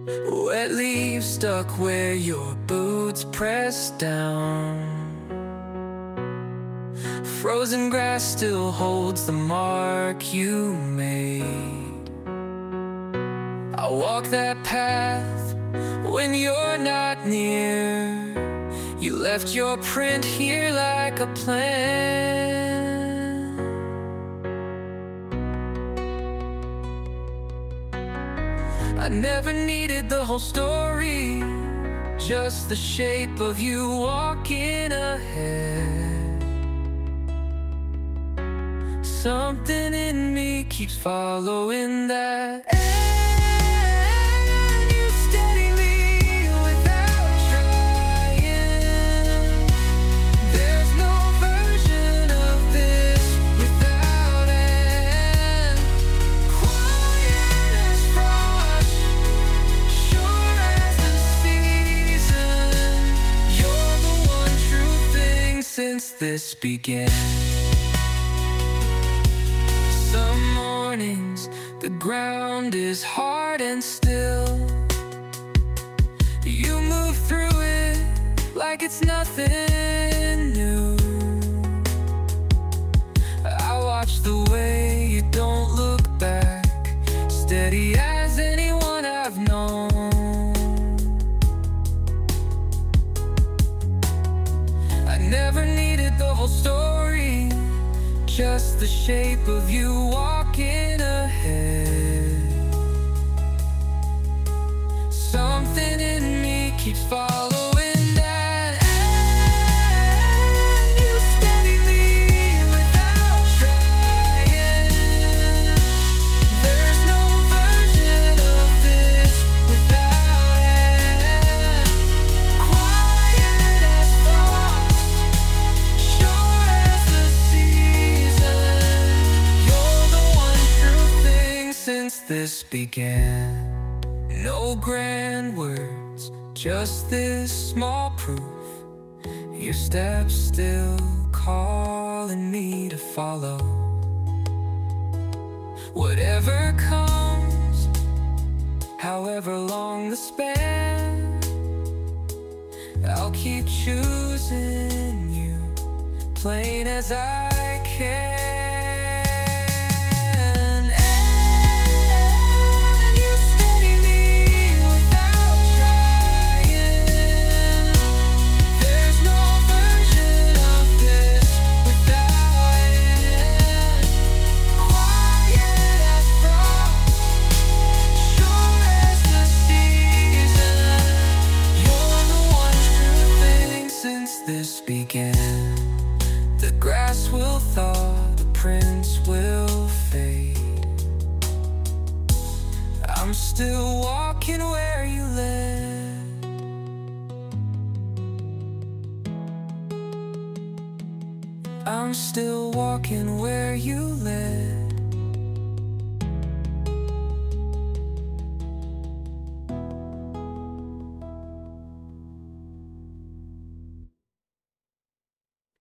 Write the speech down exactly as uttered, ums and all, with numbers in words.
Wet leaves stuck where your boots pressed down. Frozen grass still holds the mark you made. I walk that path when you're not near. You left your print here like a plan. I never needed the whole story, just the shape of you walking ahead. Something in me keeps following that. And you steady me without trying. There's no version of this without end. Quiet as frost, sure as the season. You're the one true thing since this began. Some mornings the ground is hard and still. You move through it like it's nothing new. I watch the way you don't look back, steady as anyone I've known. I never needed the whole story, just the shape of you walking ahead. Something in me keeps following that. And you steady me without trying. There's no version of this without end. Quiet as frost, sure as the season. You're the one true thing since this began. No grand words, just this small proof. Your steps still calling me to follow. Whatever comes, however long the span, I'll keep choosing you, plain as I can. And you steady me without trying. There's no version of this without end. Quiet as frost, sure as the season. You're the one true thing since this began. The grass will thaw, the prints will fade. I'm still walking where you led. I'm still walking where you led.